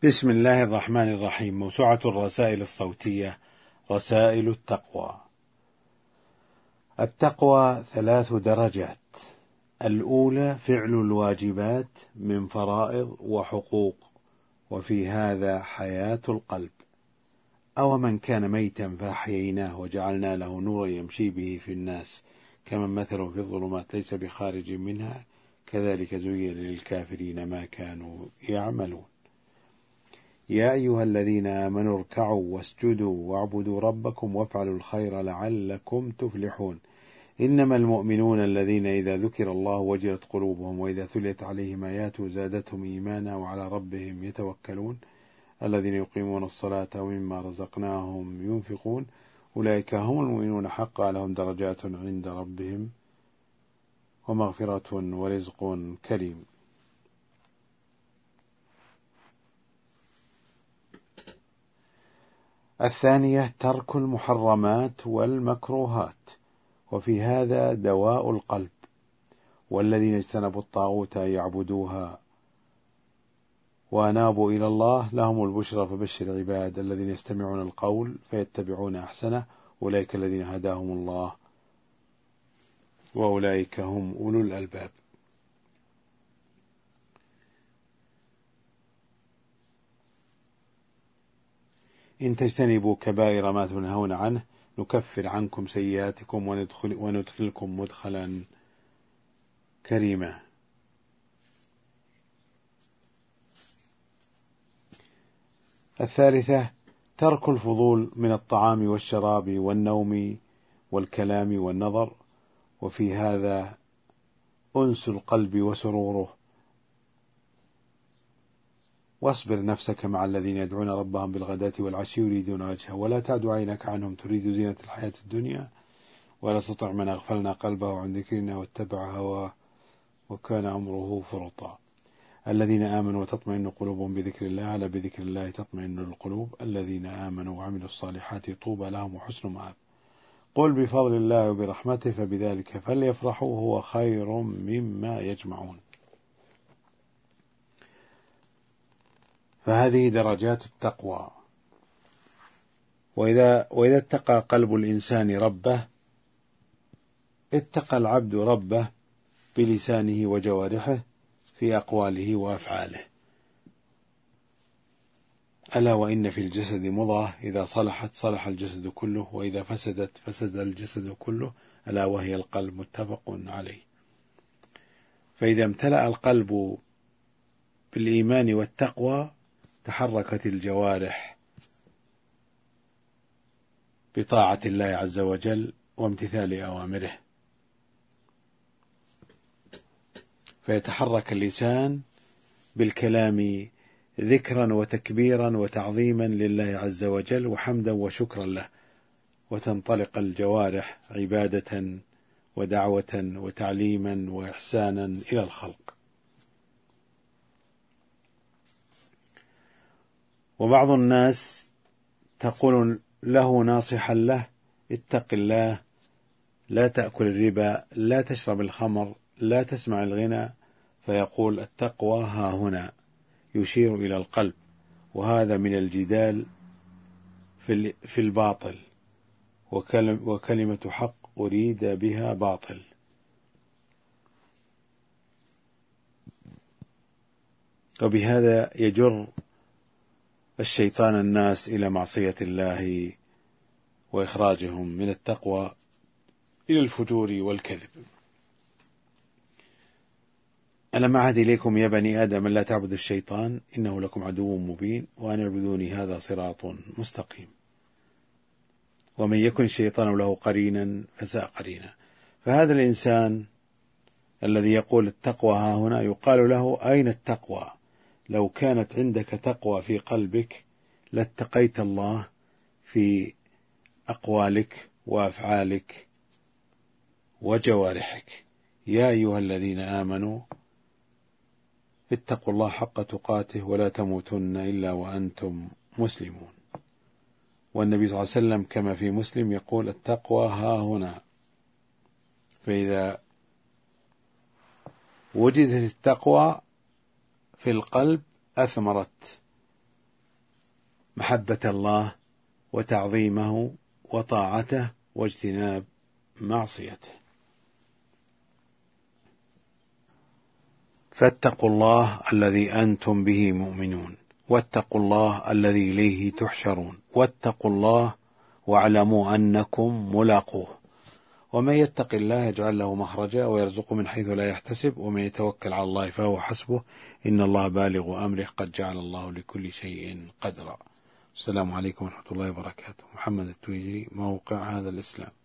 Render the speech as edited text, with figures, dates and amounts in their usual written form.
بسم الله الرحمن الرحيم. موسوعة الرسائل الصوتية، رسائل التقوى. التقوى 3 درجات. الأولى فعل الواجبات من فرائض وحقوق، وفي هذا حياة القلب. أو من كان ميتا فأحييناه وجعلنا له نورا يمشي به في الناس كمن مثله في الظلمات ليس بخارج منها كذلك زين للكافرين ما كانوا يعملون. يا أيها الذين آمنوا اركعوا واسجدوا واعبدوا ربكم وافعلوا الخير لعلكم تفلحون. إنما المؤمنون الذين إذا ذكر الله وجلت قلوبهم وإذا تليت عليهم آياته زادتهم إيمانا وعلى ربهم يتوكلون الذين يقيمون الصلاة ومما رزقناهم ينفقون أولئك هم المؤمنون حقا لهم درجات عند ربهم ومغفرة ورزق كريم. الثانية ترك المحرمات والمكروهات، وفي هذا دواء القلب. والذين اجتنبوا الطاغوت يعبدوها وأنابوا إلى الله لهم البشرى فبشر عباد الذين يستمعون القول فيتبعون أحسنه أولئك الذين هداهم الله وأولئك هم أولو الألباب. إن تجتنبوا كبائر ما تنهون عنه نكفر عنكم سيئاتكم وندخلكم مدخلا كريما. الثالثة ترك الفضول من الطعام والشراب والنوم والكلام والنظر، وفي هذا أنس القلب وسروره. واصبر نفسك مع الذين يدعون ربهم بالغداة والعشي يريدون وجهه ولا تعد عينك عنهم تريد زينة الحياة الدنيا ولا تطع من أغفلنا قلبه عن ذكرنا واتبع هواه وكان أمره فرطا. الذين آمنوا وتطمئن قلوبهم بذكر الله ألا بذكر الله تطمئن القلوب. الذين آمنوا وعملوا الصالحات طوبى لهم وحسن مآب. قل بفضل الله وبرحمته فبذلك فليفرحوا هو خير مما يجمعون. فهذه درجات التقوى. وإذا اتقى قلب الإنسان ربه اتقى العبد ربه بلسانه وجوارحه في أقواله وأفعاله. ألا وإن في الجسد مضغة إذا صلحت صلح الجسد كله وإذا فسدت فسد الجسد كله ألا وهي القلب متفق عليه. فإذا امتلأ القلب بالإيمان والتقوى تحركت الجوارح بطاعة الله عز وجل وامتثال أوامره، فيتحرك اللسان بالكلام ذكرا وتكبيرا وتعظيما لله عز وجل وحمدا وشكرا له، وتنطلق الجوارح عبادة ودعوة وتعليما وإحسانا إلى الخلق. وبعض الناس تقول له ناصحا له اتق الله، لا تأكل الربا، لا تشرب الخمر، لا تسمع الغنى، فيقول التقوى ها هنا، يشير إلى القلب، وهذا من الجدال في الباطل، وكلمة حق أريد بها باطل. وبهذا يجر الشيطان الناس إلى معصية الله وإخراجهم من التقوى إلى الفجور والكذب. ألم أعهد إليكم يا بني آدم لا تعبدوا الشيطان إنه لكم عدو مبين وأن اعبدوني هذا صراط مستقيم. ومن يكن الشيطان له قرينا فساء قرينا. فهذا الإنسان الذي يقول التقوى ها هنا يقال له أين التقوى؟ لو كانت عندك تقوى في قلبك لاتقيت الله في أقوالك وأفعالك وجوارحك. يا أيها الذين آمنوا اتقوا الله حق تقاته ولا تموتن إلا وأنتم مسلمون. والنبي صلى الله عليه وسلم كما في مسلم يقول التقوى ها هنا. فإذا وجدت التقوى في القلب أثمرت محبة الله وتعظيمه وطاعته واجتناب معصيته. فاتقوا الله الذي أنتم به مؤمنون، واتقوا الله الذي إليه تحشرون، واتقوا الله واعلموا أنكم ملاقوه. ومن يتق الله يجعل له مخرجا ويرزقه من حيث لا يحتسب، ومن يتوكل على الله فهو حسبه، إن الله بالغ أمره، قد جعل الله لكل شيء قدرا. السلام عليكم ورحمة الله وبركاته. محمد التويجري، موقع هذا الإسلام.